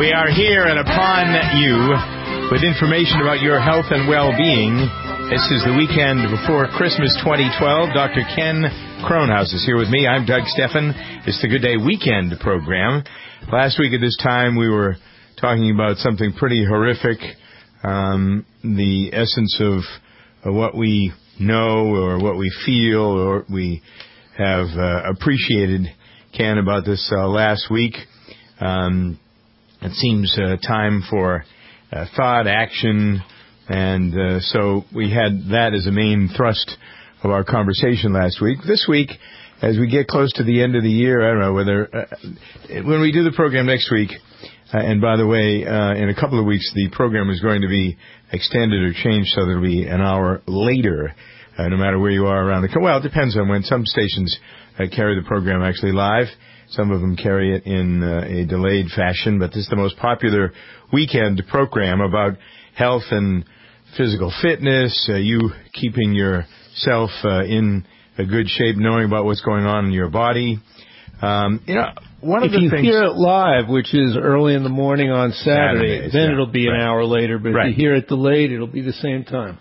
We are here and upon you with information about your health and well-being. This is the weekend before Christmas 2012. Dr. Ken Kronhaus is here with me. I'm Doug Steffen. It's the Good Day Weekend program. Last week at this time, we were talking about something pretty horrific, the essence of what we know or what we feel or we have appreciated, Ken, about this last week. It seems time for thought, action, and so we had that as a main thrust of our conversation last week. This week, as we get close to the end of the year, I don't know whether, when we do the program next week, and by the way, in a couple of weeks, the program is going to be extended or changed so that it'll be an hour later, no matter where you are around the country. Well, it depends on when some stations carry the program actually live. Some of them carry it in a delayed fashion, but this is the most popular weekend program about health and physical fitness, you keeping yourself in a good shape, knowing about what's going on in your body. One of the things... If you hear it live, which is early in the morning on Saturday, then it'll be an hour later, but if you hear it delayed, it'll be the same time.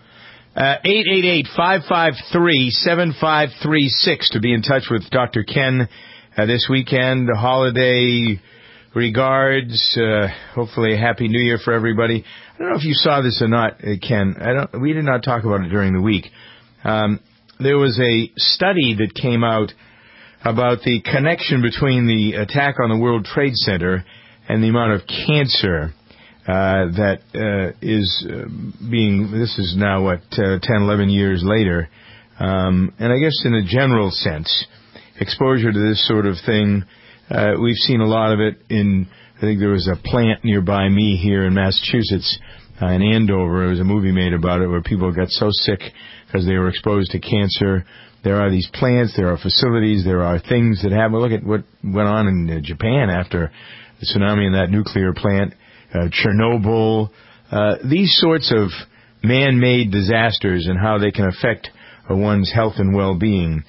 888-553-7536 to be in touch with Dr. Ken this weekend. The holiday regards. Hopefully a Happy New Year for everybody. I don't know if you saw this or not, Ken. We did not talk about it during the week. There was a study that came out about the connection between the attack on the World Trade Center and the amount of cancer that is being, this is now, 10, 11 years later. And I guess in a general sense, exposure to this sort of thing, we've seen a lot of it in, I think there was a plant nearby me here in Massachusetts, in Andover. There was a movie made about it where people got so sick because they were exposed to cancer. There are these plants, there are facilities, there are things that happen. Look at what went on in Japan after the tsunami in that nuclear plant. Chernobyl, these sorts of man-made disasters and how they can affect one's health and well-being.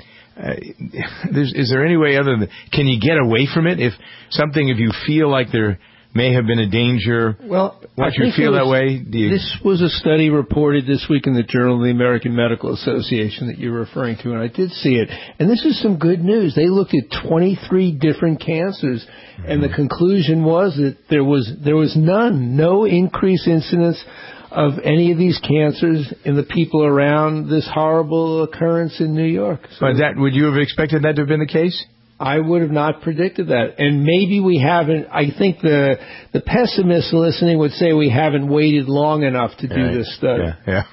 Is there any way other than, can you get away from it? If you feel like there may have been a danger, once you feel that way, This was a study reported this week in the Journal of the American Medical Association that you're referring to, and I did see it. And this is some good news. They looked at 23 different cancers, and the conclusion was that there was no increased incidence of any of these cancers in the people around this horrible occurrence in New York. So, but would you have expected that to have been the case? I would have not predicted that. And maybe we haven't. I think the pessimists listening would say we haven't waited long enough to do this study. Yeah.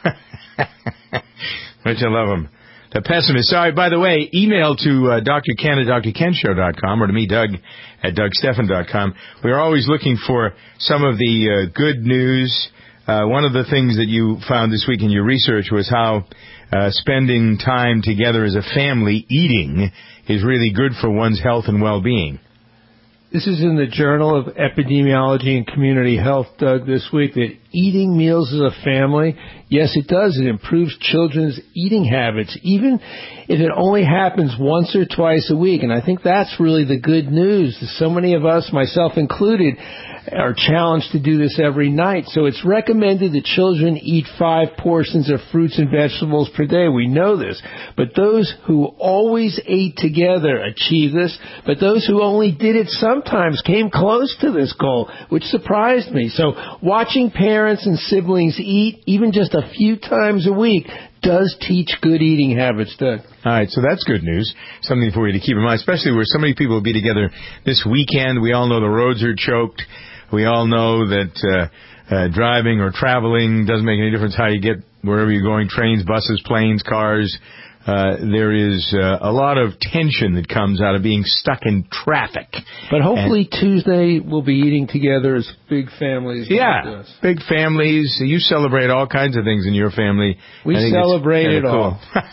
Don't you love them? The pessimists. Sorry, by the way, email to Dr. Ken at drkenshow.com or to me, Doug, at dougsteffen.com. We're always looking for some of the good news. One of the things that you found this week in your research was how spending time together as a family eating is really good for one's health and well-being. This is in the Journal of Epidemiology and Community Health, Doug, this week, that eating meals as a family, yes, it does. It improves children's eating habits, even if it only happens once or twice a week. And I think that's really the good news. So many of us, myself included, are challenged to do this every night. So it's recommended that children eat 5 portions of fruits and vegetables per day. We know this. But those who always ate together achieve this. But those who only did it sometimes came close to this goal, which surprised me. So watching parents and siblings eat, even just a few times a week, does teach good eating habits, Doug. All right, so that's good news. Something for you to keep in mind, especially where so many people will be together this weekend. We all know the roads are choked. We all know that driving or traveling doesn't make any difference how you get wherever you're going, trains, buses, planes, cars. There is a lot of tension that comes out of being stuck in traffic. But hopefully Tuesday we'll be eating together as big families. Yeah, like this. Big families. You celebrate all kinds of things in your family. We celebrate it all.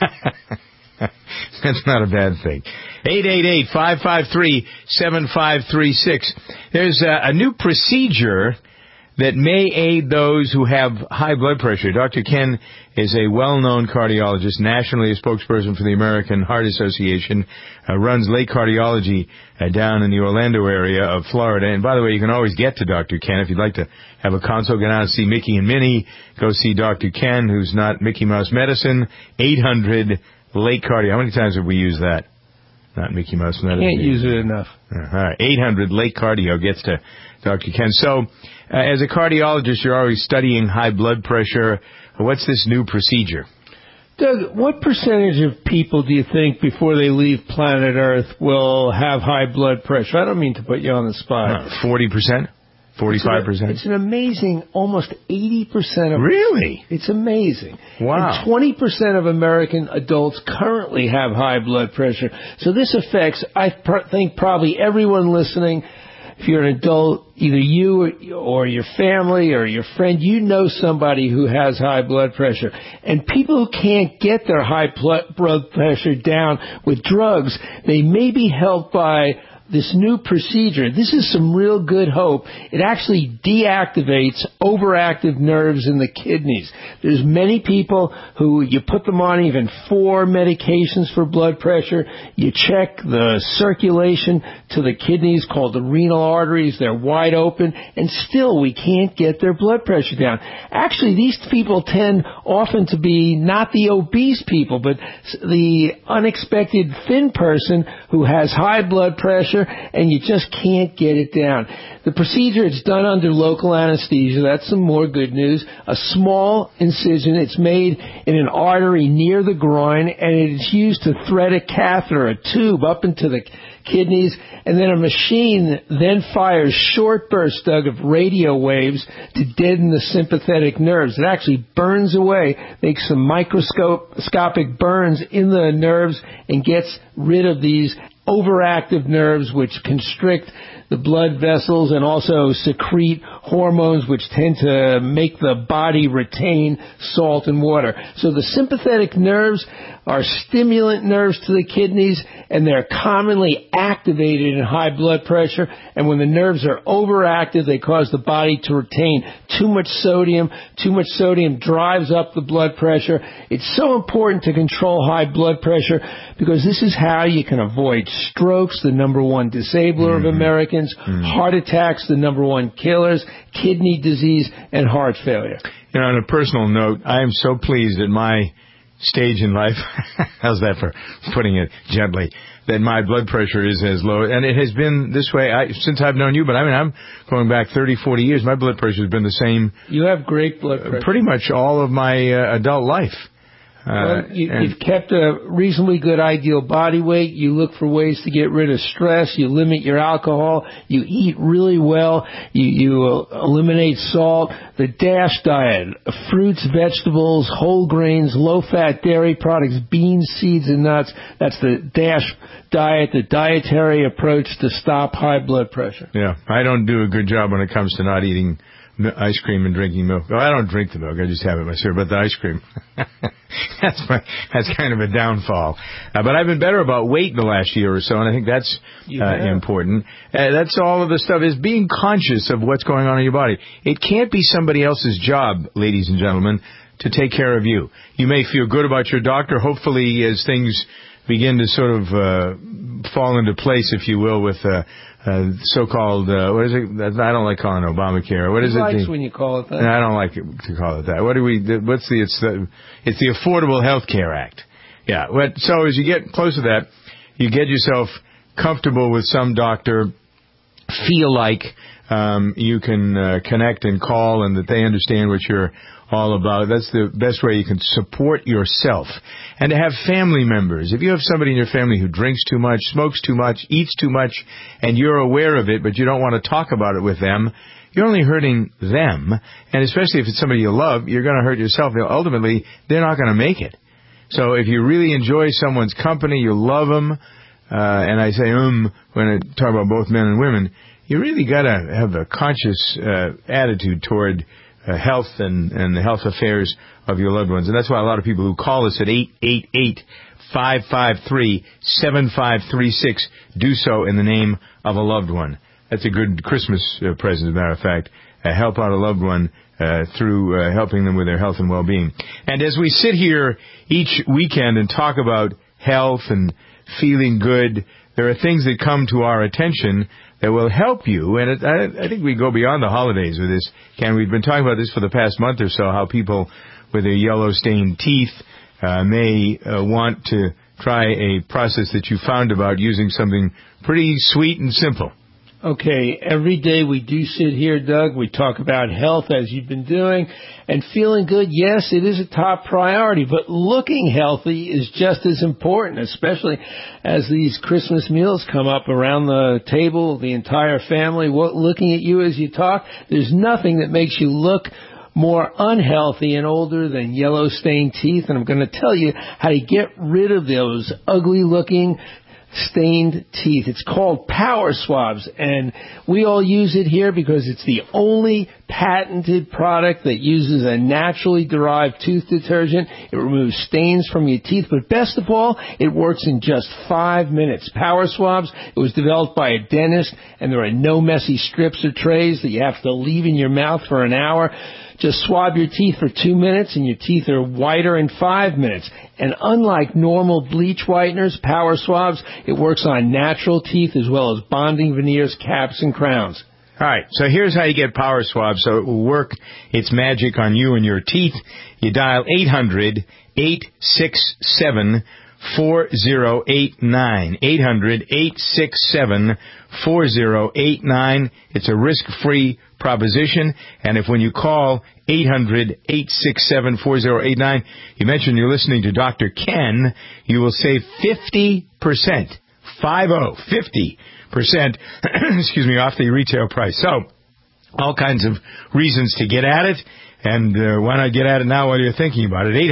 That's not a bad thing. 888-553-7536. There's a new procedure that may aid those who have high blood pressure. Dr. Ken is a well-known cardiologist, nationally a spokesperson for the American Heart Association, runs Lake Cardiology down in the Orlando area of Florida. And by the way, you can always get to Dr. Ken if you'd like to have a consult. Go down and see Mickey and Minnie. Go see Dr. Ken, who's not Mickey Mouse Medicine. 800 Lake Cardio. How many times have we used that? Not Mickey Mouse Medicine. Can't use it enough. All right. 800 Lake Cardio gets to Dr. Ken. So, as a cardiologist, you're always studying high blood pressure. What's this new procedure? Doug, what percentage of people do you think before they leave planet Earth will have high blood pressure? I don't mean to put you on the spot. 40%? 45%? It's an amazing, almost 80% of... Really? It's amazing. Wow. And 20% of American adults currently have high blood pressure. So this affects, I think, probably everyone listening. If you're an adult, either you or your family or your friend, you know somebody who has high blood pressure. And people who can't get their high blood pressure down with drugs, they may be helped by this new procedure. This is some real good hope. It actually deactivates overactive nerves in the kidneys. There's many people who you put them on even 4 medications for blood pressure. You check the circulation to the kidneys called the renal arteries. They're wide open, and still we can't get their blood pressure down. Actually, these people tend often to be not the obese people, but the unexpected thin person who has high blood pressure, and you just can't get it down. The procedure, it's done under local anesthesia. That's some more good news. A small incision. It's made in an artery near the groin, and it is used to thread a catheter, a tube, up into the kidneys, and then a machine then fires short bursts, Doug, of radio waves to deaden the sympathetic nerves. It actually burns away, makes some microscopic burns in the nerves, and gets rid of these overactive nerves which constrict the blood vessels and also secrete hormones which tend to make the body retain salt and water. So the sympathetic nerves are stimulant nerves to the kidneys, and they're commonly activated in high blood pressure. And when the nerves are overactive, they cause the body to retain too much sodium. Too much sodium drives up the blood pressure. It's so important to control high blood pressure because this is how you can avoid strokes, the number one disabler of Americans, heart attacks, the number one killers, kidney disease, and heart failure. You know, on a personal note, I am so pleased at my stage in life, how's that for putting it gently, that my blood pressure is as low, and it has been this way since I've known you, but I mean, I'm going back 30, 40 years, my blood pressure has been the same. You have great blood pressure. Pretty much all of my adult life. Well, you've kept a reasonably good ideal body weight. You look for ways to get rid of stress. You limit your alcohol. You eat really well. You eliminate salt. The DASH diet, fruits, vegetables, whole grains, low-fat dairy products, beans, seeds, and nuts. That's the DASH diet, the dietary approach to stop high blood pressure. Yeah, I don't do a good job when it comes to not eating ice cream and drinking milk. Well, I don't drink the milk. I just have it myself. But the ice cream, that's kind of a downfall. But I've been better about weight the last year or so, and I think that's important. That's all of the stuff, is being conscious of what's going on in your body. It can't be somebody else's job, ladies and gentlemen, to take care of you. You may feel good about your doctor. Hopefully, as things begin to sort of fall into place, if you will, with so-called, what is it? I don't like calling it Obamacare. What is it? Likes when you call it that. I don't like to call it that. It's the Affordable Health Care Act. Yeah. So as you get close to that, you get yourself comfortable with some doctor, feel like you can connect and call and that they understand what you're all about. That's the best way you can support yourself. And to have family members. If you have somebody in your family who drinks too much, smokes too much, eats too much, and you're aware of it, but you don't want to talk about it with them, you're only hurting them. And especially if it's somebody you love, you're going to hurt yourself. Ultimately, they're not going to make it. So if you really enjoy someone's company, you love them, and I say when I talk about both men and women, you really got to have a conscious attitude toward health and the health affairs of your loved ones. And that's why a lot of people who call us at 888-553-7536 do so in the name of a loved one. That's a good Christmas present, as a matter of fact. help out a loved one through helping them with their health and well-being. And as we sit here each weekend and talk about health and feeling good, there are things that come to our attention that will help you. And I think we go beyond the holidays with this, Ken. We've been talking about this for the past month or so, how people with their yellow-stained teeth may want to try a process that you found about using something pretty sweet and simple. Okay, every day we do sit here, Doug. We talk about health as you've been doing, and feeling good, yes, it is a top priority, but looking healthy is just as important, especially as these Christmas meals come up around the table, the entire family looking at you as you talk. There's nothing that makes you look more unhealthy and older than yellow-stained teeth, and I'm going to tell you how to get rid of those ugly-looking stained teeth. It's called Power Swabs, and we all use it here because it's the only patented product that uses a naturally derived tooth detergent. It removes stains from your teeth, but best of all, it works in just 5 minutes. Power Swabs, it was developed by a dentist, and there are no messy strips or trays that you have to leave in your mouth for an hour. Just swab your teeth for 2 minutes, and your teeth are whiter in 5 minutes. And unlike normal bleach whiteners, Power Swabs, it works on natural teeth as well as bonding veneers, caps, and crowns. All right, so here's how you get Power Swabs so it will work its magic on you and your teeth. You dial 800-867-4089. 800-867-4089. It's a risk-free proposition, and if when you call 800-867-4089, you mention you're listening to Dr. Ken, you will save 50%, 50%, excuse me, off the retail price. So, all kinds of reasons to get at it, and why not get at it now while you're thinking about it?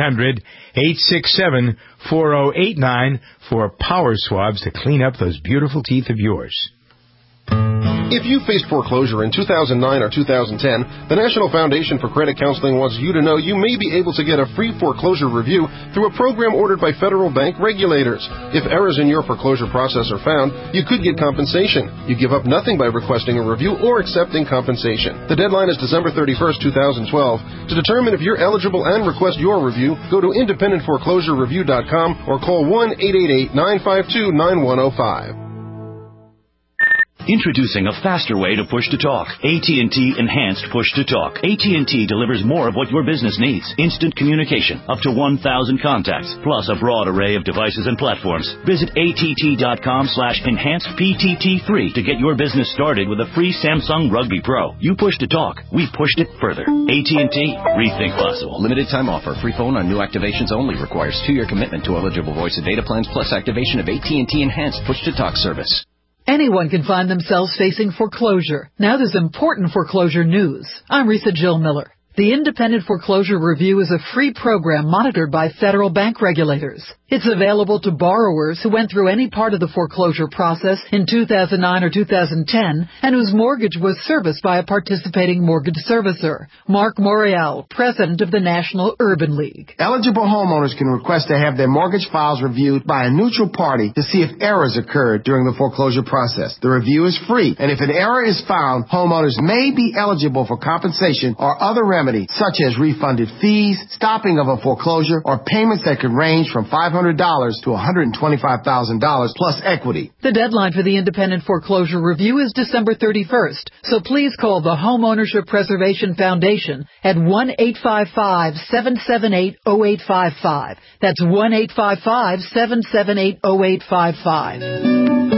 800-867-4089 for Power Swabs to clean up those beautiful teeth of yours. If you faced foreclosure in 2009 or 2010, the National Foundation for Credit Counseling wants you to know you may be able to get a free foreclosure review through a program ordered by federal bank regulators. If errors in your foreclosure process are found, you could get compensation. You give up nothing by requesting a review or accepting compensation. The deadline is December 31st, 2012. To determine if you're eligible and request your review, go to independentforeclosurereview.com or call 1-888-952-9105. Introducing a faster way to push-to-talk. AT&T Enhanced Push-to-Talk. AT&T delivers more of what your business needs. Instant communication, up to 1,000 contacts, plus a broad array of devices and platforms. Visit att.com/enhancedptt3 to get your business started with a free Samsung Rugby Pro. You push-to-talk, we pushed it further. AT&T, rethink possible. Limited time offer. Free phone on new activations only. Requires 2-year commitment to eligible voice and data plans plus activation of AT&T Enhanced Push-to-Talk service. Anyone can find themselves facing foreclosure. Now there's important foreclosure news. I'm Risa Jill Miller. The Independent Foreclosure Review is a free program monitored by federal bank regulators. It's available to borrowers who went through any part of the foreclosure process in 2009 or 2010 and whose mortgage was serviced by a participating mortgage servicer. Mark Morial, president of the National Urban League. Eligible homeowners can request to have their mortgage files reviewed by a neutral party to see if errors occurred during the foreclosure process. The review is free, and if an error is found, homeowners may be eligible for compensation or other remedy, such as refunded fees, stopping of a foreclosure, or payments that could range from $500 to $125,000 plus equity. The deadline for the Independent Foreclosure Review is December 31st, so please call the Homeownership Preservation Foundation at 1-855-778-0855. That's 1-855-778-0855.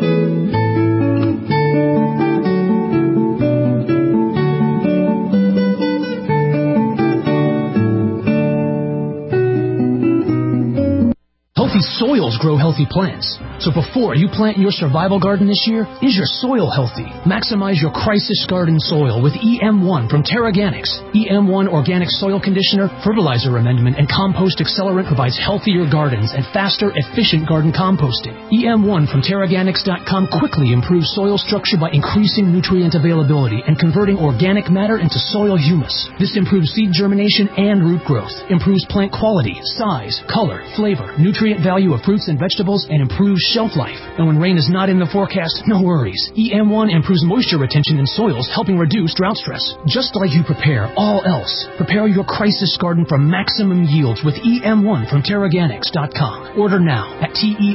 Healthy soils grow healthy plants. So before you plant your survival garden this year, is your soil healthy? Maximize your crisis garden soil with EM1 from Terraganics. EM1 Organic Soil Conditioner, Fertilizer Amendment, and Compost Accelerant provides healthier gardens and faster, efficient garden composting. EM1 from Terraganics.com quickly improves soil structure by increasing nutrient availability and converting organic matter into soil humus. This improves seed germination and root growth, improves plant quality, size, color, flavor, nutrient value of fruits and vegetables and improves shelf life. And when rain is not in the forecast, no worries. EM1 improves moisture retention in soils, helping reduce drought stress. Just like you prepare all else, prepare your crisis garden for maximum yields with EM1 from Terraganics.com. Order now at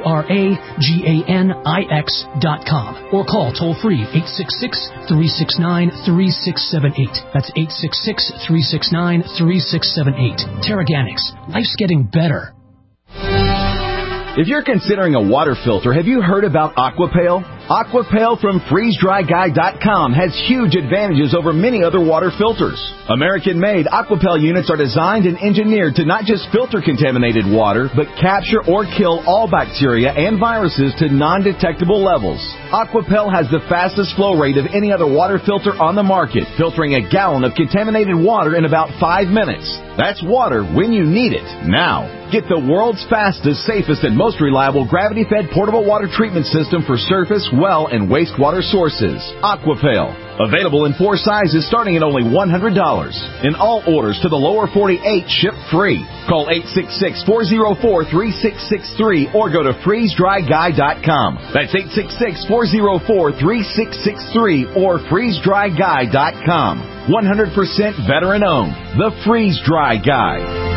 TERAGANIX.com or call toll-free 866-369-3678. That's 866-369-3678. Terraganics. Life's getting better. If you're considering a water filter, have you heard about Aquapail? Aquapail from FreezeDryGuy.com has huge advantages over many other water filters. American-made Aquapail units are designed and engineered to not just filter contaminated water, but capture or kill all bacteria and viruses to non-detectable levels. Aquapail has the fastest flow rate of any other water filter on the market, filtering a gallon of contaminated water in about 5 minutes. That's water when you need it, now. Get the world's fastest, safest, and most reliable gravity-fed portable water treatment system for surface, well, and wastewater sources. Aquapail. Available in 4 sizes starting at only $100. And all orders to the lower 48 ship free. Call 866-404-3663 or go to FreezeDryGuy.com. That's 866-404-3663 or FreezeDryGuy.com. 100% veteran owned. The Freeze Dry Guy.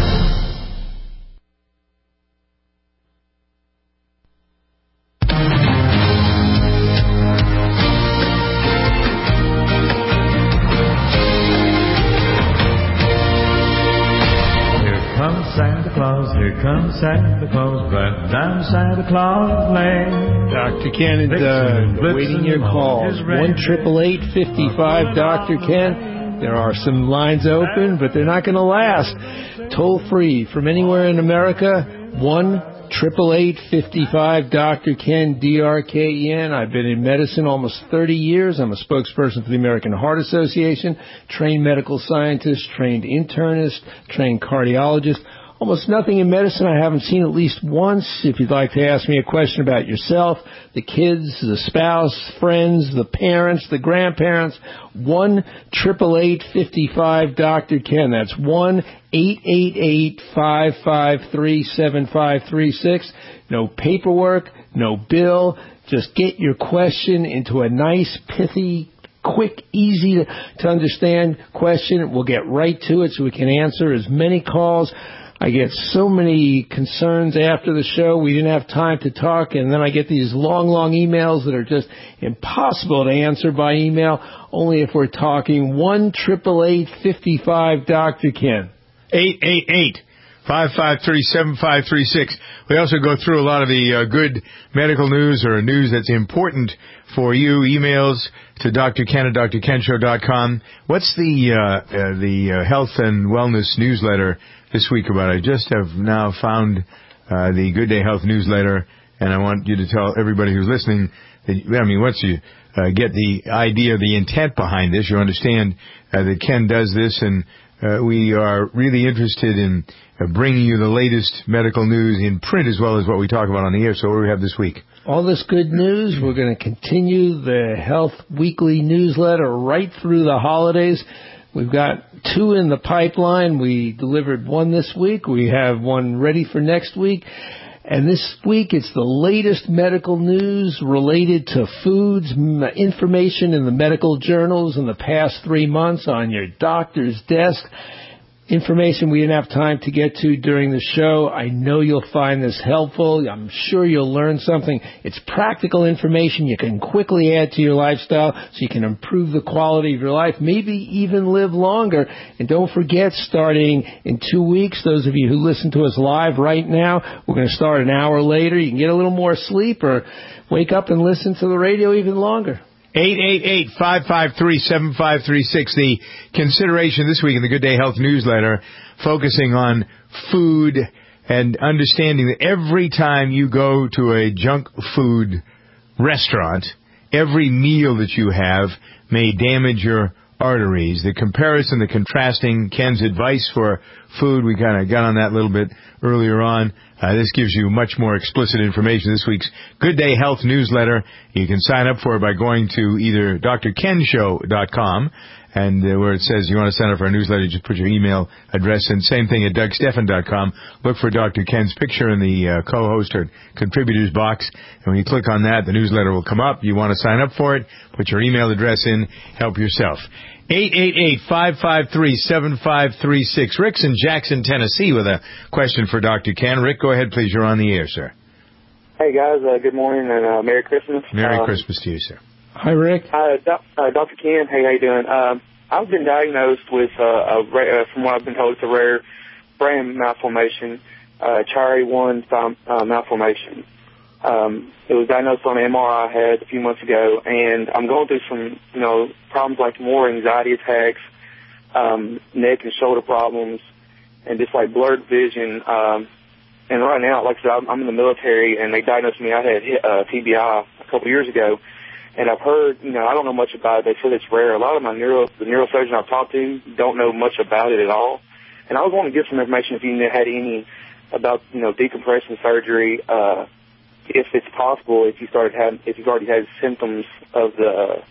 Here comes Santa Claus, right down Santa Claus Lane. Dr. Ken is waiting your calls. 1-888-55 Dr. Ken. There are some lines open, but they're not going to last. Toll free from anywhere in America. 1-888-55 Dr. Ken, DRKEN. I've been in medicine almost 30 years. I'm a spokesperson for the American Heart Association, trained medical scientist, trained internist, trained cardiologist. Almost nothing in medicine I haven't seen at least once. If you'd like to ask me a question about yourself, the kids, the spouse, friends, the parents, the grandparents, 1-888-55 Dr. Ken. That's 1-888-553-7536. No paperwork, no bill. Just get your question into a nice, pithy, quick, easy to understand question. We'll get right to it so we can answer as many calls. I get so many concerns after the show. We didn't have time to talk, and then I get these long emails that are just impossible to answer by email, only if we're talking. 1-888-55 Dr. Ken. 888-553-7536. We also go through a lot of the good medical news or news that's important for you. Emails to Dr. Ken at drkenshow.com. What's the health and wellness newsletter this week about? I just have now found the Good Day Health newsletter, and I want you to tell everybody who's listening that, once you get the idea, the intent behind this, you understand that Ken does this, and we are really interested in bringing you the latest medical news in print as well as what we talk about on the air. So what do we have this week? All this good news. We're going to continue the Health Weekly newsletter right through the holidays. We've got 2 in the pipeline. We delivered 1 this week. We have 1 ready for next week. And this week, it's the latest medical news related to foods, information in the medical journals in the past 3 months on your doctor's desk. Information we didn't have time to get to during the show. I know you'll find this helpful. I'm sure you'll learn something. It's practical information you can quickly add to your lifestyle so you can improve the quality of your life, maybe even live longer. And don't forget, starting in 2 weeks, those of you who listen to us live right now, we're going to start an hour later. You can get a little more sleep or wake up and listen to the radio even longer. 888-553-7536. The consideration this week in the Good Day Health newsletter, focusing on food and understanding that every time you go to a junk food restaurant, every meal that you have may damage your arteries. The comparison, the contrasting, Ken's advice for food, we kind of got on that a little bit earlier on. This gives you much more explicit information. This week's Good Day Health newsletter, you can sign up for it by going to either drkenshow.com, and where it says you want to sign up for our newsletter, just put your email address in. Same thing at DougStephan.com. Look for Dr. Ken's picture in the co-host or contributors box, and when you click on that, the newsletter will come up. You want to sign up for it, put your email address in, help yourself. 888-553-7536. Rick's in Jackson, Tennessee with a question for Dr. Ken. Rick, go ahead, please. You're on the air, sir. Hey, guys. Good morning and Merry Christmas. Merry Christmas to you, sir. Hi, Rick. Dr. Ken, hey, how you doing? I've been diagnosed with, from what I've been told, it's a rare brain malformation, Chiari-1 malformation. It was diagnosed on an MRI I had a few months ago, and I'm going through some, problems like more anxiety attacks, neck and shoulder problems, and just like blurred vision. And right now, like I said, I'm in the military, and they diagnosed me. I had TBI a couple years ago, and I've heard, I don't know much about it. They said it's rare. A lot of the neurosurgeons I've talked to don't know much about it at all. And I was wanting to get some information if you had any about, decompression surgery. If it's possible, if you've already had symptoms of the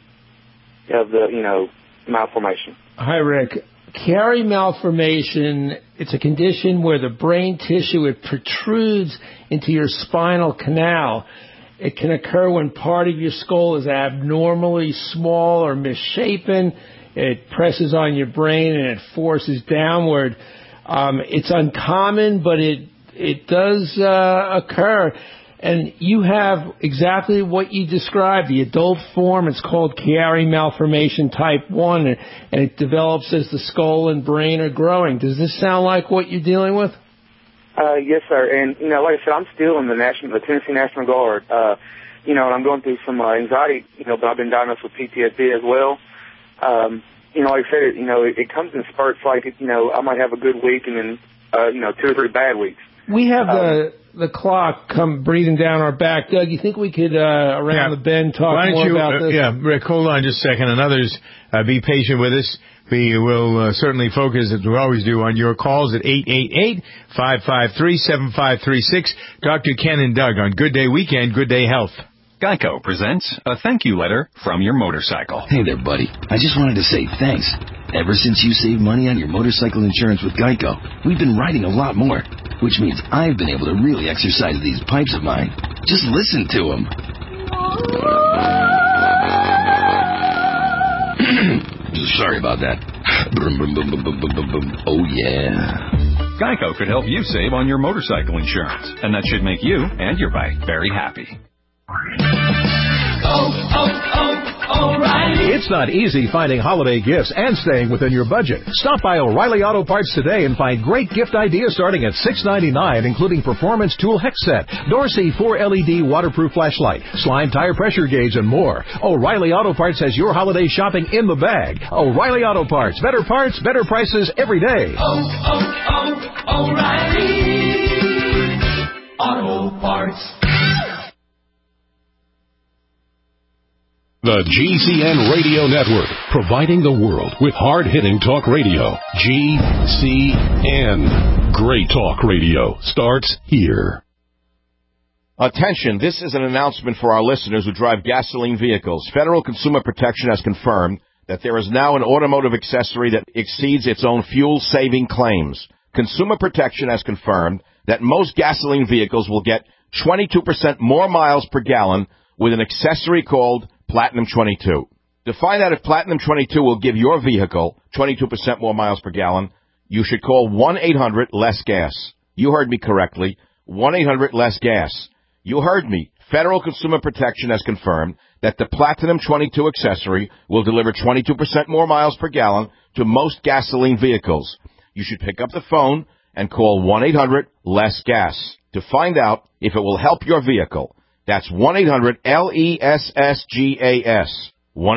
malformation. Hi, Rick. Chiari malformation, it's a condition where the brain tissue, it protrudes into your spinal canal. It can occur when part of your skull is abnormally small or misshapen. It presses on your brain and it forces downward. It's uncommon, but it does occur. And you have exactly what you described, the adult form. It's called Chiari malformation type 1, and it develops as the skull and brain are growing. Does this sound like what you're dealing with? Yes, sir. And, like I said, I'm still in the Tennessee National Guard, and I'm going through some anxiety, but I've been diagnosed with PTSD as well. Like I said, it comes in spurts, like, I might have a good week and then, 2 or 3 bad weeks. We have the clock come breathing down our back. Doug, you think we could, around the bend, talk more about this? Yeah, Rick, hold on just a second, and others, be patient with us. We will certainly focus, as we always do, on your calls at 888-553-7536. Dr. Ken and Doug on Good Day Weekend, Good Day Health. Geico presents a thank you letter from your motorcycle. Hey there, buddy. I just wanted to say thanks. Ever since you saved money on your motorcycle insurance with Geico, we've been riding a lot more, which means I've been able to really exercise these pipes of mine. Just listen to them. Sorry about that. Oh, yeah. Geico could help you save on your motorcycle insurance, and that should make you and your bike very happy. O'Reilly. It's not easy finding holiday gifts and staying within your budget. Stop by O'Reilly Auto Parts today and find great gift ideas starting at $6.99, including Performance Tool Hex Set, Dorsey 4 LED waterproof flashlight, Slime Tire Pressure Gauge, and more. O'Reilly Auto Parts has your holiday shopping in the bag. O'Reilly Auto Parts. Better parts, better prices every day. O'Reilly Auto Parts. The GCN Radio Network, providing the world with hard-hitting talk radio. GCN. Great talk radio starts here. Attention, this is an announcement for our listeners who drive gasoline vehicles. Federal Consumer Protection has confirmed that there is now an automotive accessory that exceeds its own fuel-saving claims. Consumer Protection has confirmed that most gasoline vehicles will get 22% more miles per gallon with an accessory called Platinum 22. To find out if Platinum 22 will give your vehicle 22% more miles per gallon, you should call 1-800-LESS-GAS. You heard me correctly. 1-800-LESS-GAS. You heard me. Federal Consumer Protection has confirmed that the Platinum 22 accessory will deliver 22% more miles per gallon to most gasoline vehicles. You should pick up the phone and call 1-800-LESS-GAS to find out if it will help your vehicle. That's 1-800-LESS-GAS.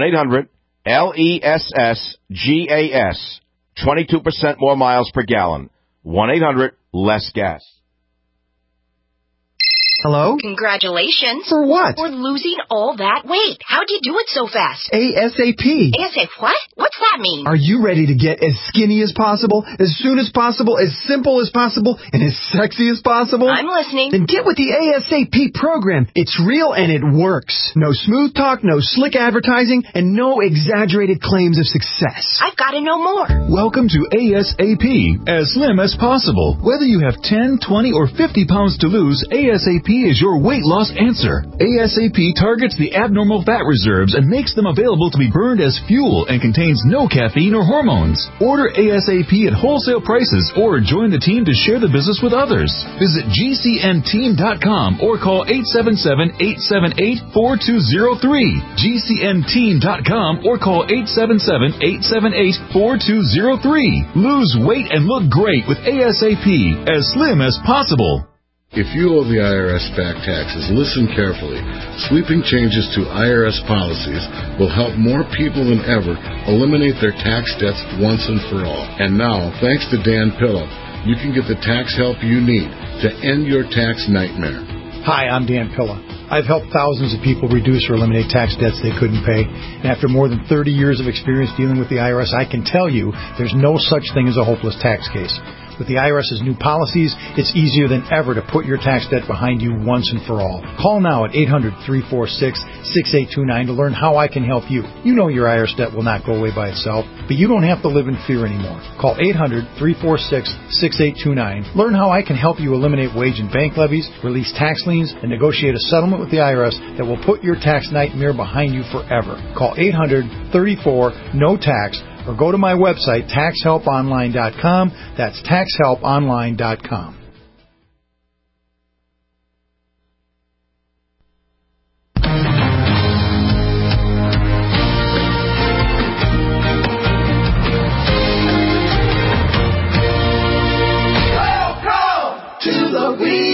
1-800-LESS-GAS. 22% more miles per gallon. 1-800-LESS-GAS. Hello? Congratulations. For what? For losing all that weight. How'd you do it so fast? ASAP. ASAP what? What's that mean? Are you ready to get as skinny as possible, as soon as possible, as simple as possible, and as sexy as possible? I'm listening. Then get with the ASAP program. It's real and it works. No smooth talk, no slick advertising, and no exaggerated claims of success. I've got to know more. Welcome to ASAP, as slim as possible. Whether you have 10, 20, or 50 pounds to lose, ASAP is your weight loss answer. ASAP targets the abnormal fat reserves and makes them available to be burned as fuel and contains no caffeine or hormones. Order ASAP at wholesale prices or join the team to share the business with others. Visit GCNteam.com or call 877-878-4203. GCNteam.com or call 877-878-4203. Lose weight and look great with ASAP, as slim as possible. If you owe the IRS back taxes, listen carefully. Sweeping changes to IRS policies will help more people than ever eliminate their tax debts once and for all. And now, thanks to Dan Pilla, you can get the tax help you need to end your tax nightmare. Hi, I'm Dan Pilla. I've helped thousands of people reduce or eliminate tax debts they couldn't pay. And after more than 30 years of experience dealing with the IRS, I can tell you there's no such thing as a hopeless tax case. With the IRS's new policies, it's easier than ever to put your tax debt behind you once and for all. Call now at 800-346-6829 to learn how I can help you. You know your IRS debt will not go away by itself, but you don't have to live in fear anymore. Call 800-346-6829. Learn how I can help you eliminate wage and bank levies, release tax liens, and negotiate a settlement with the IRS that will put your tax nightmare behind you forever. Call 800-34-NO-TAX. Or go to my website, taxhelponline.com. That's taxhelponline.com. Welcome to the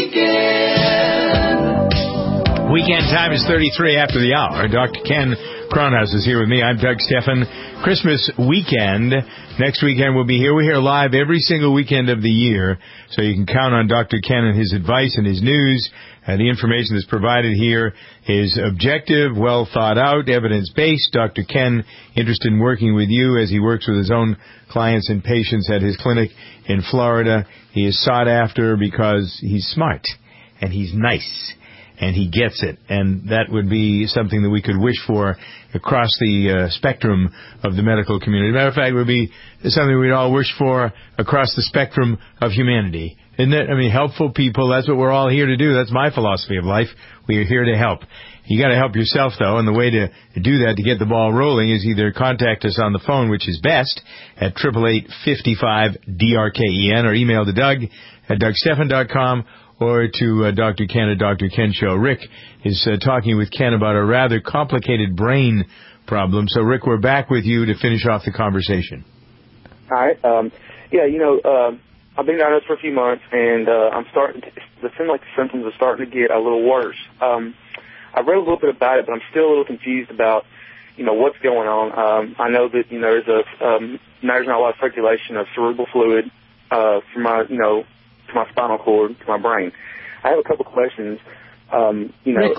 weekend. Weekend time is 33 after the hour. Dr. Ken Cronhaus is here with me. I'm Doug Steffen. Christmas weekend. Next weekend we'll be here. We're here live every single weekend of the year, so you can count on Dr. Ken and his advice and his news. The information that's provided here is objective, well thought out, evidence-based. Dr. Ken, interested in working with you as he works with his own clients and patients at his clinic in Florida. He is sought after because he's smart and he's nice. And he gets it, and that would be something that we could wish for across the spectrum of the medical community. Matter of fact, it would be something we'd all wish for across the spectrum of humanity. Isn't it? I mean, helpful people, that's what we're all here to do. That's my philosophy of life. We are here to help. You got to help yourself, though, and the way to do that, to get the ball rolling, is either contact us on the phone, which is best, at 888-55-DRKEN, or email to Doug at DougSteffen.com, or to Dr. Ken at Dr. Ken Show. Rick is talking with Ken about a rather complicated brain problem. So, Rick, we're back with you to finish off the conversation. All right. I've been diagnosed for a few months, and it seems like the symptoms are starting to get a little worse. I read a little bit about it, but I'm still a little confused about, what's going on. I know that, there's not a lot of circulation of cerebral fluid from my, to my spinal cord, to my brain. I have a couple questions. Rick,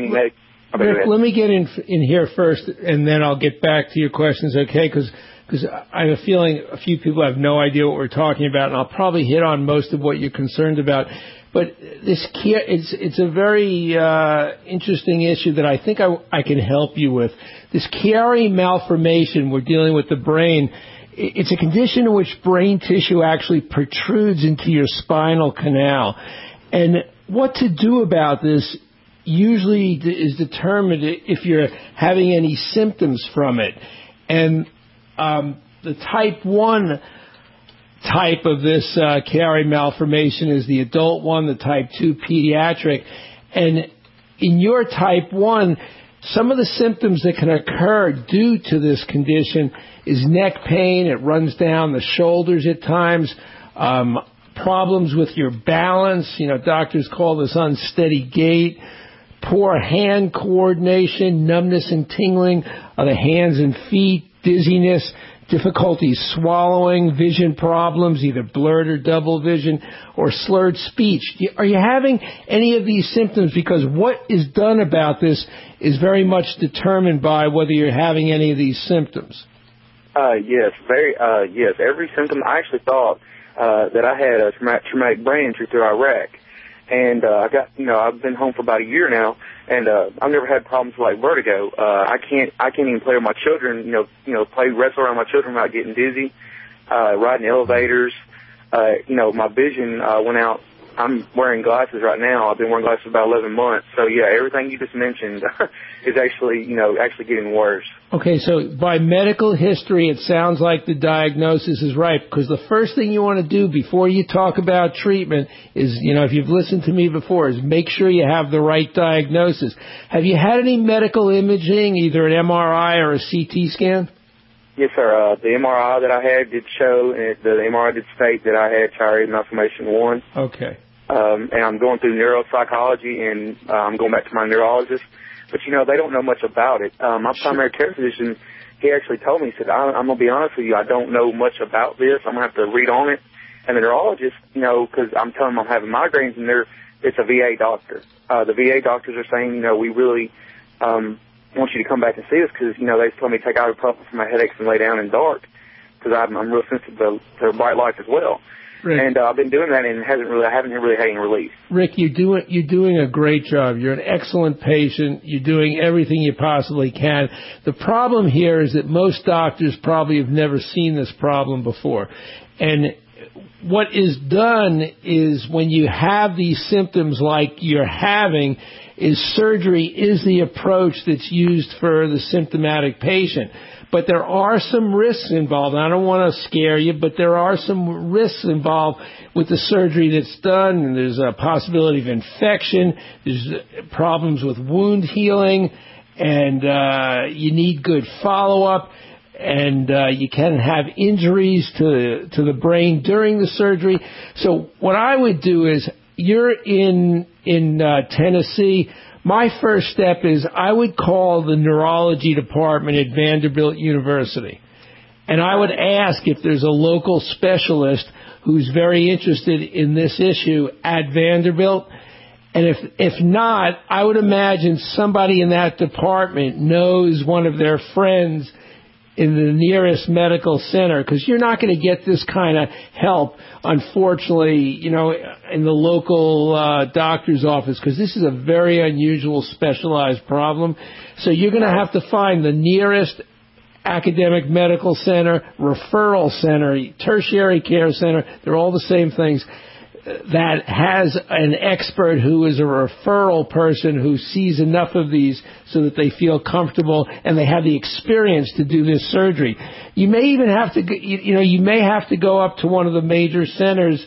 let me get in here first, and then I'll get back to your questions, okay? Because I have a feeling a few people have no idea what we're talking about, and I'll probably hit on most of what you're concerned about. But it's a very interesting issue that I think I can help you with. This Chiari malformation, we're dealing with the brain. It's a condition in which brain tissue actually protrudes into your spinal canal. And what to do about this usually is determined if you're having any symptoms from it. And the type 1 type of this Chiari malformation is the adult one, the type 2 pediatric. And in your type 1, some of the symptoms that can occur due to this condition is neck pain. It runs down the shoulders at times. Problems with your balance. Doctors call this unsteady gait. Poor hand coordination, numbness and tingling of the hands and feet, dizziness, difficulty swallowing, vision problems, either blurred or double vision, or slurred speech. Are you having any of these symptoms? Because what is done about this is very much determined by whether you're having any of these symptoms. Yes, yes. Every symptom. I actually thought that I had a traumatic brain injury through Iraq, and I've been home for about a year now, and I've never had problems like vertigo. I can't even play with my children. Wrestle around my children without getting dizzy. Riding elevators. My vision went out. I'm wearing glasses right now. I've been wearing glasses for about 11 months. So yeah, everything you just mentioned is actually getting worse. Okay, so by medical history, it sounds like the diagnosis is right, because the first thing you want to do before you talk about treatment is, if you've listened to me before, is make sure you have the right diagnosis. Have you had any medical imaging, either an MRI or a CT scan? Yes, sir. The MRI that I had did show, the MRI did state that I had thyroid malformation 1. Okay. And I'm going through neuropsychology, and I'm going back to my neurologist. But, they don't know much about it. My primary care physician, he actually told me, he said, I'm going to be honest with you, I don't know much about this. I'm going to have to read on it. And the neurologist, because I'm telling them I'm having migraines, and it's a VA doctor. The VA doctors are saying, we really want you to come back and see us because, they told me to take ibuprofen for my headaches and lay down in dark because I'm real sensitive to bright lights as well. Rick. And I've been doing that, and I haven't really had any relief. Rick, you're doing a great job. You're an excellent patient. You're doing everything you possibly can. The problem here is that most doctors probably have never seen this problem before. And what is done is when you have these symptoms like you're having, is surgery is the approach that's used for the symptomatic patient. But there are some risks involved. I don't want to scare you, but there are some risks involved with the surgery that's done. And there's a possibility of infection. There's problems with wound healing. And you need good follow-up. And you can have injuries to the brain during the surgery. So what I would do is, you're in Tennessee. My first step is I would call the neurology department at Vanderbilt University. And I would ask if there's a local specialist who's very interested in this issue at Vanderbilt. And if not, I would imagine somebody in that department knows one of their friends in the nearest medical center, because you're not going to get this kind of help, unfortunately, in the local doctor's office, because this is a very unusual, specialized problem. So you're going to have to find the nearest academic medical center, referral center, tertiary care center. They're all the same things. That has an expert who is a referral person who sees enough of these so that they feel comfortable and they have the experience to do this surgery. You may even have to, you may have to go up to one of the major centers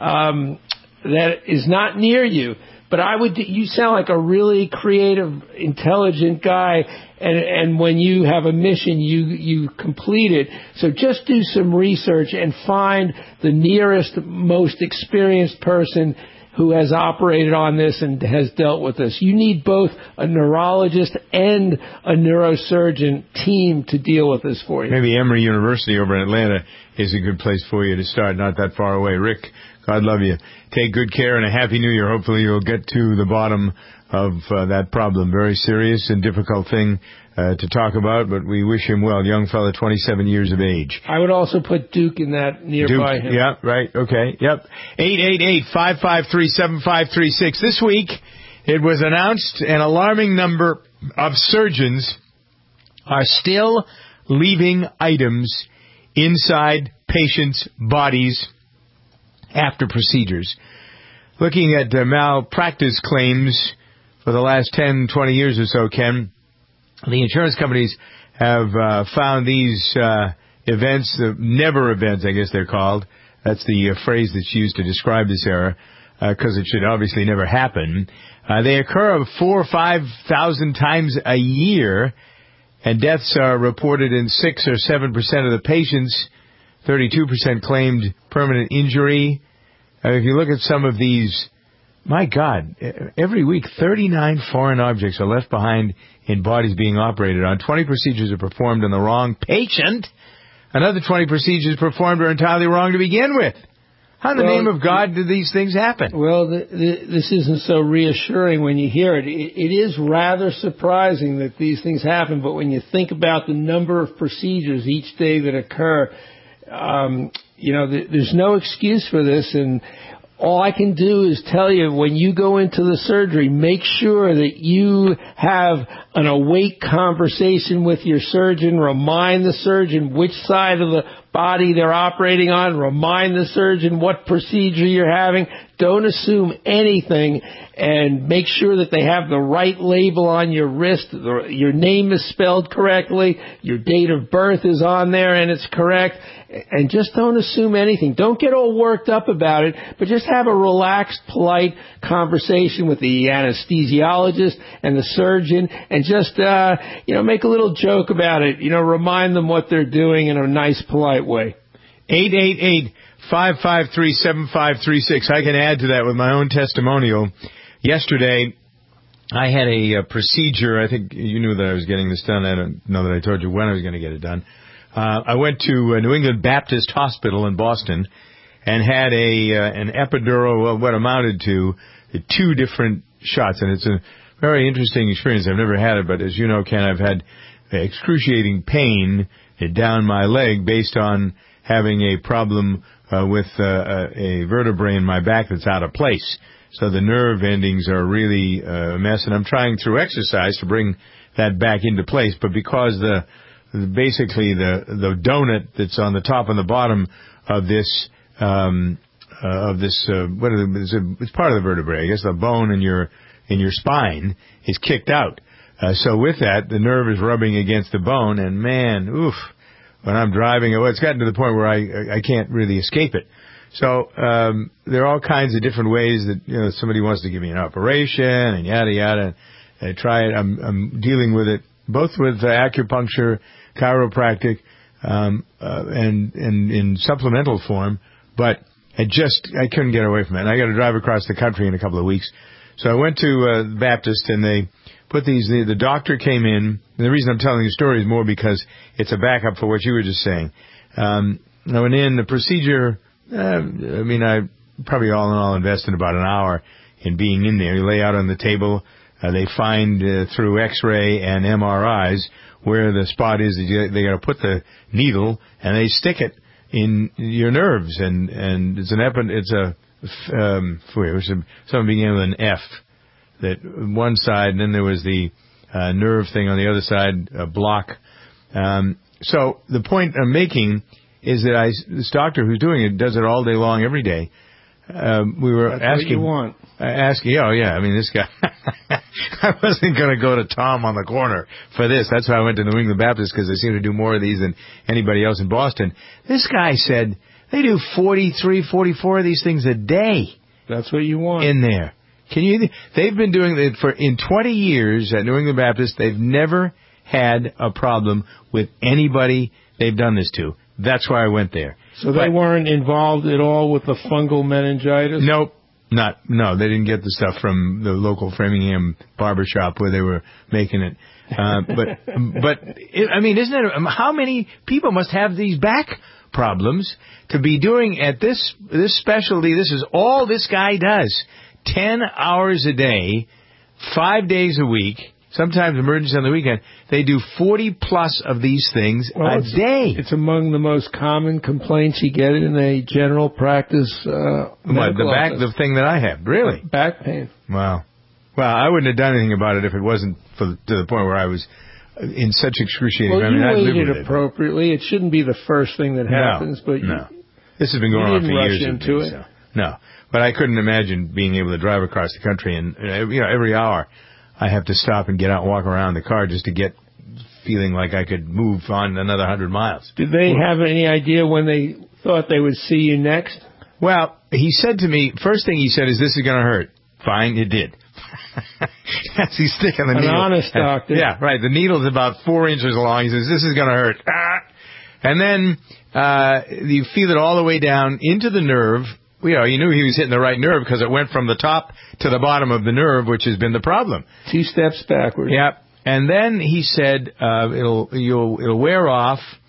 that is not near you. But you sound like a really creative, intelligent guy, and when you have a mission, you complete it. So just do some research and find the nearest, most experienced person who has operated on this and has dealt with this. You need both a neurologist and a neurosurgeon team to deal with this for you. Maybe Emory University over in Atlanta is a good place for you to start, not that far away. Rick, God love you. Take good care and a Happy New Year. Hopefully you'll get to the bottom of that problem. Very serious and difficult thing to talk about, but we wish him well. Young fella, 27 years of age. I would also put Duke in that nearby him. Yeah, right. Okay. Yep. 888-553-7536. This week, it was announced an alarming number of surgeons are still leaving items inside patients' bodies after procedures. Looking at malpractice claims for the last 10, 20 years or so, Ken, the insurance companies have found these events, never events, I guess they're called. That's the phrase that's used to describe this error, because it should obviously never happen. They occur 4,000 or 5,000 times a year, and deaths are reported in 6 or 7% of the patients. 32% claimed permanent injury. If you look at some of these, my God, every week 39 foreign objects are left behind in bodies being operated on. 20 procedures are performed on the wrong patient. Another 20 procedures performed are entirely wrong to begin with. How in the name of God do these things happen? Well, this isn't so reassuring when you hear it. It is rather surprising that these things happen, but when you think about the number of procedures each day that occur, there's no excuse for this, and all I can do is tell you, when you go into the surgery, make sure that you have an awake conversation with your surgeon. Remind the surgeon which side of the body they're operating on. Remind the surgeon what procedure you're having. Don't assume anything, and make sure that they have the right label on your wrist. Your name is spelled correctly. Your date of birth is on there and it's correct. And just don't assume anything. Don't get all worked up about it, but just have a relaxed, polite conversation with the anesthesiologist and the surgeon, and just, make a little joke about it. Remind them what they're doing in a nice, polite way. 888-553-7536. I can add to that with my own testimonial. Yesterday, I had a procedure. I think you knew that I was getting this done. I don't know that I told you when I was going to get it done. I went to New England Baptist Hospital in Boston and had an epidural, what amounted to 2 different shots. And it's a very interesting experience. I've never had it, but as you know, Ken, I've had excruciating pain down my leg based on having a problem with a vertebrae in my back that's out of place. So the nerve endings are really a mess, and I'm trying through exercise to bring that back into place. But because basically the donut that's on the top and the bottom of this it's part of the vertebrae, I guess, the bone in your spine is kicked out. So with that, the nerve is rubbing against the bone, and man, when I'm driving, it's gotten to the point where I can't really escape it. So there are all kinds of different ways that somebody wants to give me an operation and yada yada. I try it. I'm dealing with it both with acupuncture, chiropractic, and in supplemental form, but I couldn't get away from it. And I got to drive across the country in a couple of weeks. So I went to Baptist, and they put the doctor came in, and the reason I'm telling you the story is more because it's a backup for what you were just saying. I went in, the procedure, I probably all in all invested about an hour in being in there. You lay out on the table, they find through X-ray and MRIs where the spot is. They got to put the needle, and they stick it in your nerves, and it's something beginning with an F. That one side, and then there was the nerve thing on the other side, a block. So the point I'm making is that this doctor who's doing it does it all day long, every day. We were asking, what you want. This guy, I wasn't going to go to Tom on the corner for this. That's why I went to New England Baptist, because they seem to do more of these than anybody else in Boston. This guy said they do 43, 44 of these things a day. That's what you want. In there. They've been doing it in 20 years at New England Baptist. They've never had a problem with anybody they've done this to. That's why I went there. So they weren't involved at all with the fungal meningitis? Nope. No, they didn't get the stuff from the local Framingham barbershop where they were making it. Isn't it, how many people must have these back problems to be doing at this specialty? This is all this guy does. 10 hours a day, 5 days a week, sometimes emergency on the weekend. They do 40 plus of these things a day. It's among the most common complaints you get in a general practice the thing that I have, really? Back pain. Wow. Well, I wouldn't have done anything about it if it wasn't to the point where I was in such excruciating pain. Well, you waited appropriately. It shouldn't be the first thing that happens, but this has been going on for years. You didn't rush into it. So. No. But I couldn't imagine being able to drive across the country, and every hour I have to stop and get out and walk around the car just to get feeling like I could move on another 100 miles. Did they have any idea when they thought they would see you next? Well, he said to me, first thing he said is, "This is going to hurt." Fine, it did. As he's sticking the needle. An honest doctor. Yeah, right. The needle's about 4 inches long. He says, "This is going to hurt." And then you feel it all the way down into the nerve. You knew he was hitting the right nerve because it went from the top to the bottom of the nerve, which has been the problem. 2 steps backward. Yep. And then he said it'll wear off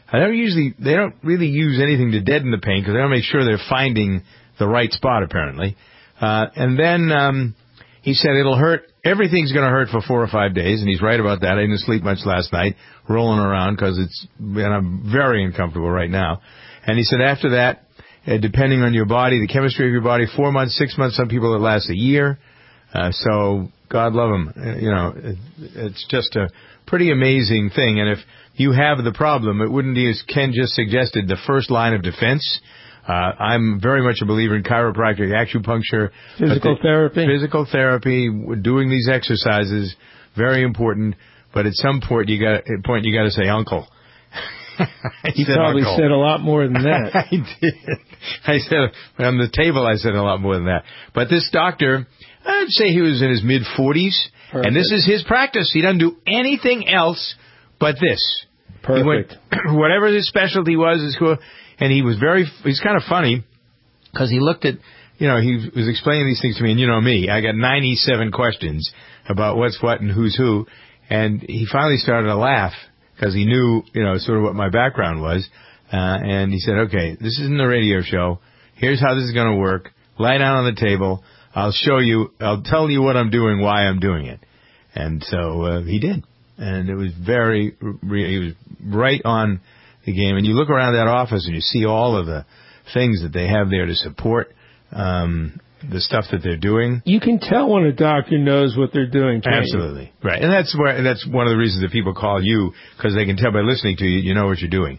They don't really use anything to deaden the pain because they don't make sure they're finding the right spot, apparently. And then he said it'll hurt. Everything's going to hurt for 4 or 5 days, and he's right about that. I didn't sleep much last night, rolling around because I'm very uncomfortable right now. And he said after that, depending on your body, the chemistry of your body, 4 months, 6 months, some people it lasts a year. So God love them. It's just a pretty amazing thing. And if you have the problem, it wouldn't be, as Ken just suggested, the first line of defense. I'm very much a believer in chiropractic, acupuncture, physical therapy, doing these exercises, very important. But at some point, you got to say, "Uncle." You probably said a lot more than that. I did. I said on the table. I said a lot more than that. But this doctor, I'd say he was in his mid-40s, and this is his practice. He doesn't do anything else but this. Perfect. Whatever his specialty was, is cool. And he's kind of funny because he looked at, he was explaining these things to me, and you know me, I got 97 questions about what's what and who's who, and he finally started to laugh because he knew, sort of what my background was, and he said, okay, this isn't a radio show. Here's how this is going to work. Lie down on the table. I'll tell you what I'm doing, why I'm doing it. And so he did. And it was he was right on the game. And you look around that office and you see all of the things that they have there to support the stuff that they're doing. You can tell when a doctor knows what they're doing, can't Absolutely. You? Right. And that's one of the reasons that people call you, because they can tell by listening to you, you know what you're doing.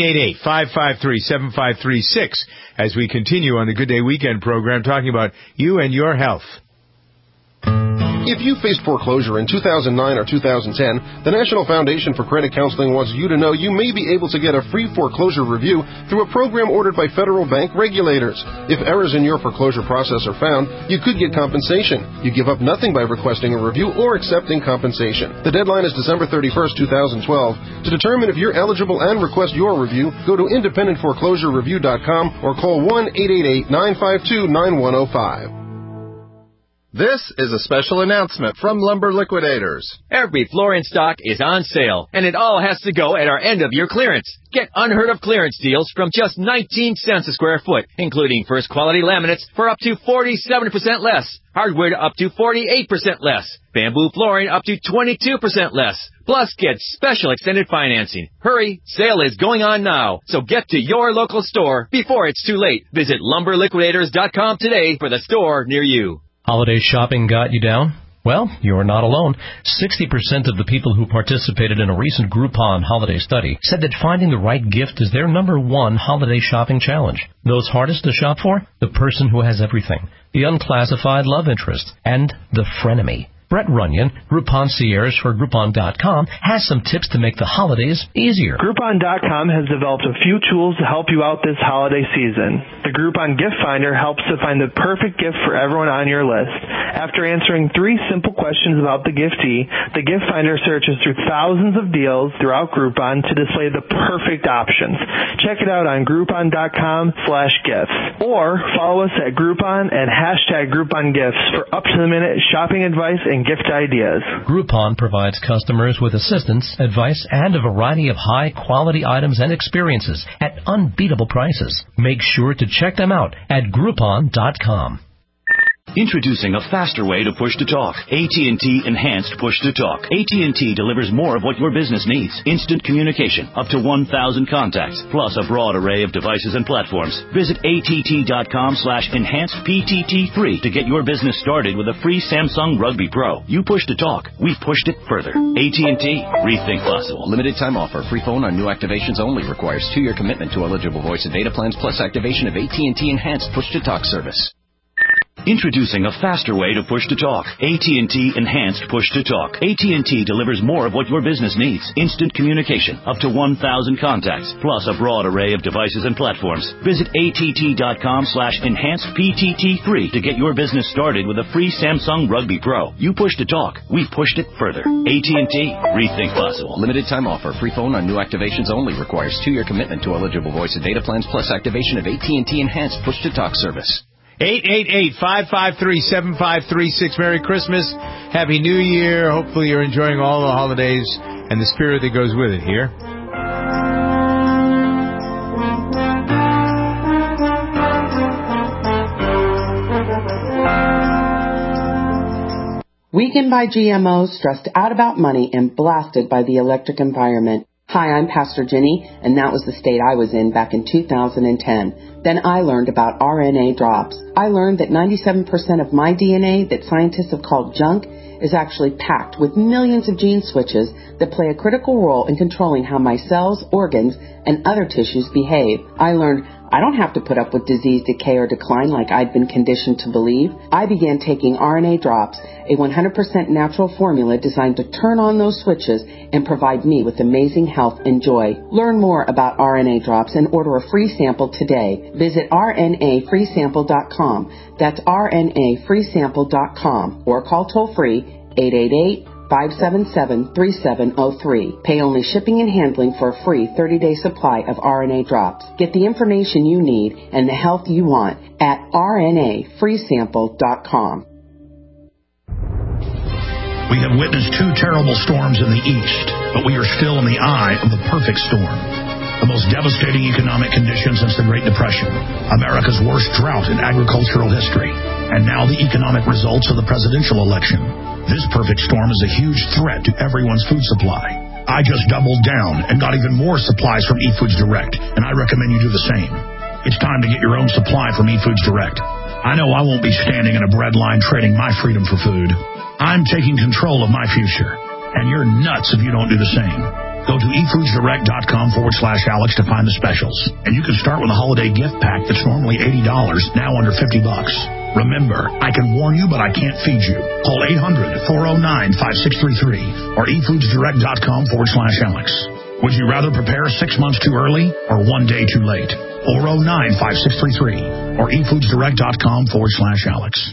888-553-7536 as we continue on the Good Day Weekend program talking about you and your health. If you faced foreclosure in 2009 or 2010, the National Foundation for Credit Counseling wants you to know you may be able to get a free foreclosure review through a program ordered by federal bank regulators. If errors in your foreclosure process are found, you could get compensation. You give up nothing by requesting a review or accepting compensation. The deadline is December 31st, 2012. To determine if you're eligible and request your review, go to independentforeclosurereview.com or call 1-888-952-9105. This is a special announcement from Lumber Liquidators. Every floor in stock is on sale, and it all has to go at our end-of-year clearance. Get unheard-of clearance deals from just 19 cents a square foot, including first-quality laminates for up to 47% less, hardwood up to 48% less, bamboo flooring up to 22% less. Plus, get special extended financing. Hurry, sale is going on now, so get to your local store before it's too late. Visit LumberLiquidators.com today for the store near you. Holiday shopping got you down? Well, you're not alone. 60% of the people who participated in a recent Groupon holiday study said that finding the right gift is their #1 holiday shopping challenge. Those hardest to shop for? The person who has everything, the unclassified love interest, and the frenemy. Brett Runyon, Groupon concierge for Groupon.com, has some tips to make the holidays easier. Groupon.com has developed a few tools to help you out this holiday season. The Groupon Gift Finder helps to find the perfect gift for everyone on your list. After answering 3 simple questions about the giftee, the Gift Finder searches through thousands of deals throughout Groupon to display the perfect options. Check it out on Groupon.com/gifts. Or follow us at Groupon and #GrouponGifts for up-to-the-minute shopping advice and gift ideas. Groupon provides customers with assistance, advice, and a variety of high-quality items and experiences at unbeatable prices. Make sure to check them out at Groupon.com. Introducing a faster way to push-to-talk. AT&T Enhanced Push-to-Talk. AT&T delivers more of what your business needs. Instant communication, up to 1,000 contacts, plus a broad array of devices and platforms. Visit att.com/enhancedPTT3 to get your business started with a free Samsung Rugby Pro. You push-to-talk, we pushed it further. AT&T, rethink possible. Limited time offer. Free phone on new activations only. Requires 2-year commitment to eligible voice and data plans plus activation of AT&T Enhanced Push-to-Talk service. Introducing a faster way to push-to-talk. AT&T Enhanced Push-to-Talk. AT&T delivers more of what your business needs. Instant communication, up to 1,000 contacts, plus a broad array of devices and platforms. Visit att.com/enhancedPTT3 to get your business started with a free Samsung Rugby Pro. You push-to-talk, we pushed it further. AT&T, rethink possible. Limited time offer. Free phone on new activations only. Requires 2-year commitment to eligible voice and data plans plus activation of AT&T Enhanced Push-to-Talk service. 888-553-7536. Merry Christmas. Happy New Year. Hopefully you're enjoying all the holidays and the spirit that goes with it here. Weakened by GMOs, stressed out about money, and blasted by the electric environment. Hi, I'm Pastor Jenny, and that was the state I was in back in 2010. Then I learned about RNA drops. I learned that 97% of my DNA that scientists have called junk is actually packed with millions of gene switches that play a critical role in controlling how my cells, organs, and other tissues behave. I learned I don't have to put up with disease, decay, or decline like I'd been conditioned to believe. I began taking RNA drops, a 100% natural formula designed to turn on those switches and provide me with amazing health and joy. Learn more about RNA drops and order a free sample today. Visit rnafreesample.com. That's rnafreesample.com or call toll-free 888-577-3703. Pay only shipping and handling for a free 30-day supply of RNA drops. Get the information you need and the health you want at rnafreesample.com. We have witnessed 2 terrible storms in the east, but we are still in the eye of the perfect storm. The most devastating economic conditions since the Great Depression, America's worst drought in agricultural history, and now the economic results of the presidential election. This perfect storm is a huge threat to everyone's food supply. I just doubled down and got even more supplies from eFoods Direct, and I recommend you do the same. It's time to get your own supply from eFoods Direct. I know I won't be standing in a bread line trading my freedom for food. I'm taking control of my future, and you're nuts if you don't do the same. Go to efoodsdirect.com/Alex to find the specials. And you can start with a holiday gift pack that's normally $80, now under $50. Remember, I can warn you, but I can't feed you. Call 800-409-5633 or efoodsdirect.com/Alex. Would you rather prepare 6 months too early or 1 day too late? 409-5633 or efoodsdirect.com/Alex.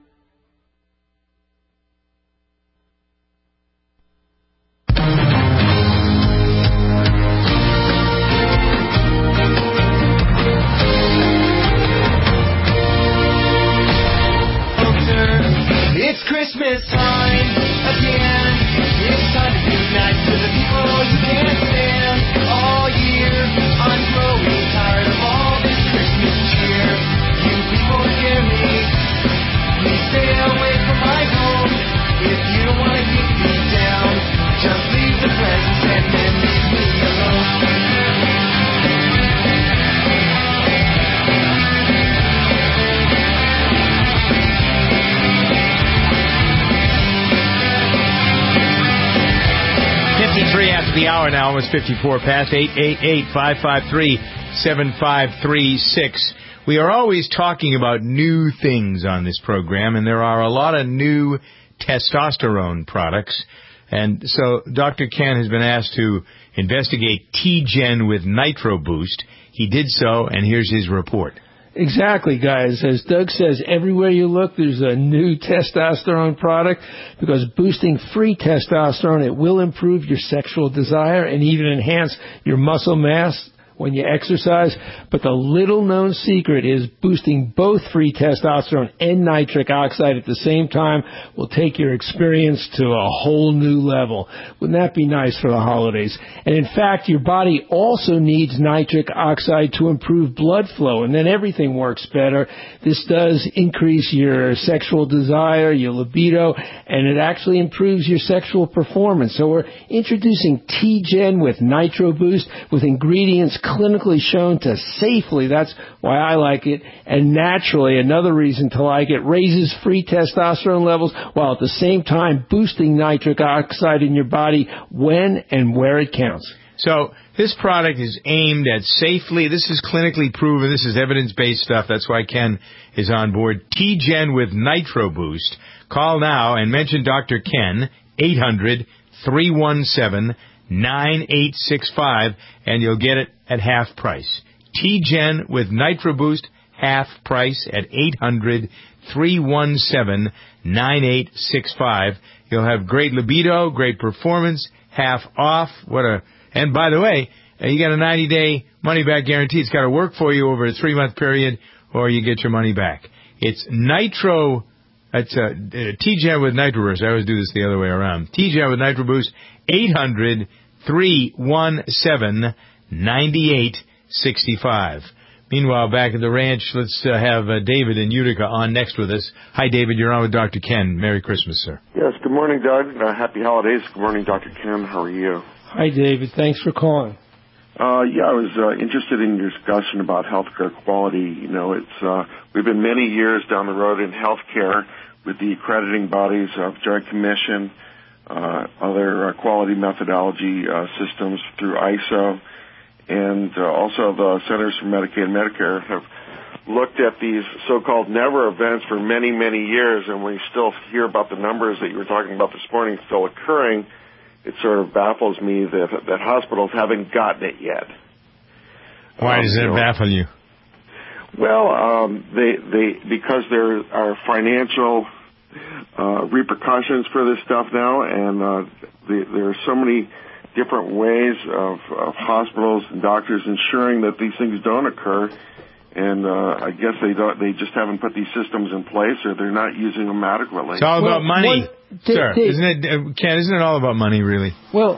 Christmas time again. It's time to be nice to the people you can't stand. All year I'm growing tired of all this Christmas cheer. You people hear me. Please stay away from my home. If you don't want to keep me down, just leave the presents and then leave me alone. 53 after the hour now, almost 54 past, 888-553-7536. We are always talking about new things on this program, and there are a lot of new testosterone products. And so Dr. Ken has been asked to investigate T-Gen with Nitro Boost. He did so, and here's his report. Exactly, guys. As Doug says, everywhere you look, there's a new testosterone product, because boosting free testosterone, it will improve your sexual desire and even enhance your muscle mass when you exercise. But the little-known secret is boosting both free testosterone and nitric oxide at the same time will take your experience to a whole new level. Wouldn't that be nice for the holidays? And in fact, your body also needs nitric oxide to improve blood flow, and then everything works better. This does increase your sexual desire, your libido, and it actually improves your sexual performance. So we're introducing T-Gen with Nitro Boost with ingredients clinically shown to safely, that's why I like it, and naturally, another reason to like it, raises free testosterone levels while at the same time boosting nitric oxide in your body when and where it counts. So this product is aimed at safely, this is clinically proven, this is evidence-based stuff, that's why Ken is on board. T-Gen with Nitro Boost. Call now and mention Dr. Ken, 800-317-9865, and you'll get it at half price. T-Gen with Nitro Boost, half price at 800-317-9865. You'll have great libido, great performance, half off. And by the way, you got a 90-day money-back guarantee. It's got to work for you over a 3-month period, or you get your money back. It's Nitro. That's T-Gen with Nitro Boost. I always do this the other way around. T-Gen with Nitro Boost, 800-317-9865. Meanwhile, back at the ranch, let's have David in Utica on next with us. Hi, David. You're on with Dr. Ken. Merry Christmas, sir. Yes, good morning, Doug. Happy holidays. Good morning, Dr. Ken. How are you? Hi, David. Thanks for calling. I was interested in your discussion about healthcare quality. You know, we've been many years down the road in healthcare with the accrediting bodies of Joint Commission, other quality methodology systems through ISO, and also the Centers for Medicaid and Medicare have looked at these so-called never events for many, many years, and we still hear about the numbers that you were talking about this morning still occurring. It sort of baffles me that hospitals haven't gotten it yet. Why does it baffle you? Well, because there are financial repercussions for this stuff now, and there are so many different ways of hospitals and doctors ensuring that these things don't occur. And I guess they just haven't put these systems in place, or they're not using them adequately. It's all about money, sir. Isn't it, Ken? Isn't it all about money, really? Well,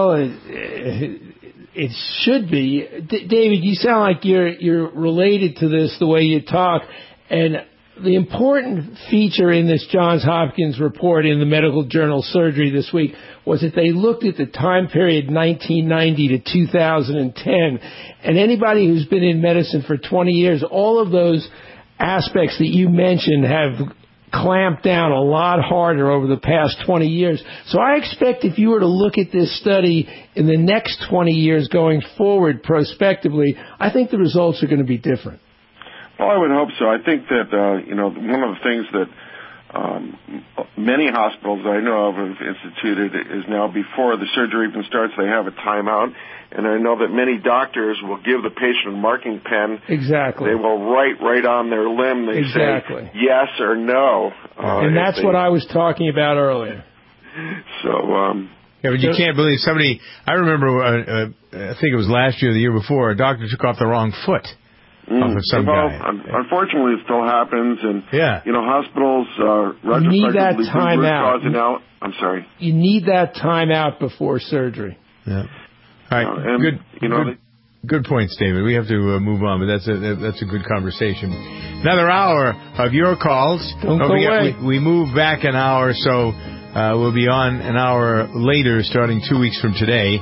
it should be. David, you sound like you're related to this the way you talk, and the important feature in this Johns Hopkins report in the Medical Journal Surgery this week was that they looked at the time period 1990 to 2010, and anybody who's been in medicine for 20 years, all of those aspects that you mentioned have clamped down a lot harder over the past 20 years. So I expect if you were to look at this study in the next 20 years going forward prospectively, I think the results are going to be different. Well, I would hope so. I think that, one of the things that many hospitals I know of have instituted is now before the surgery even starts, they have a timeout. And I know that many doctors will give the patient a marking pen. Exactly. They will write right on their limb. They say yes or no. And that's what I was talking about earlier. So, yeah, but you can't believe somebody. I remember, I think it was last year or the year before, a doctor took off the wrong foot. Unfortunately, it still happens, and hospitals you need that time out. I'm sorry. You need that time out before surgery. Yeah. All right. Good points, David. We have to move on, but that's a good conversation. Another hour of your calls. Don't go away. We move back an hour, so we'll be on an hour later, starting 2 weeks from today.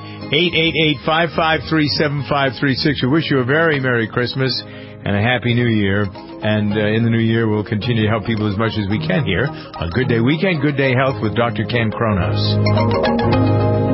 888-553-7536. We wish you a very Merry Christmas and a Happy New Year. And in the new year, we'll continue to help people as much as we can here on Good Day Weekend, Good Day Health with Dr. Ken Cronhaus.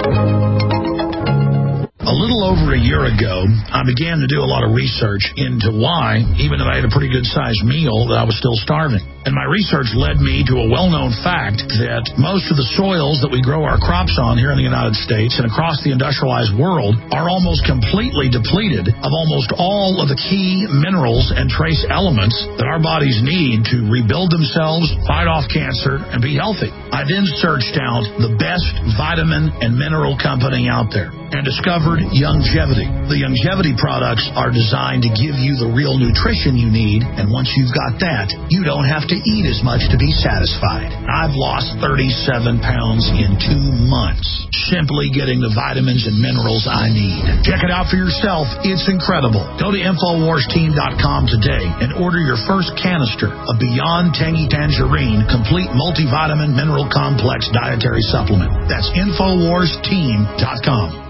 A little over a year ago, I began to do a lot of research into why, even though I had a pretty good-sized meal, that I was still starving. And my research led me to a well-known fact that most of the soils that we grow our crops on here in the United States and across the industrialized world are almost completely depleted of almost all of the key minerals and trace elements that our bodies need to rebuild themselves, fight off cancer, and be healthy. I then searched out the best vitamin and mineral company out there and discovered Youngevity. The Youngevity products are designed to give you the real nutrition you need, and once you've got that, you don't have to eat as much to be satisfied. I've lost 37 pounds in 2 months, simply getting the vitamins and minerals I need. Check it out for yourself. It's incredible. Go to InfoWarsTeam.com today and order your first canister of Beyond Tangy Tangerine Complete Multivitamin Mineral Complex Dietary Supplement. That's InfoWarsTeam.com.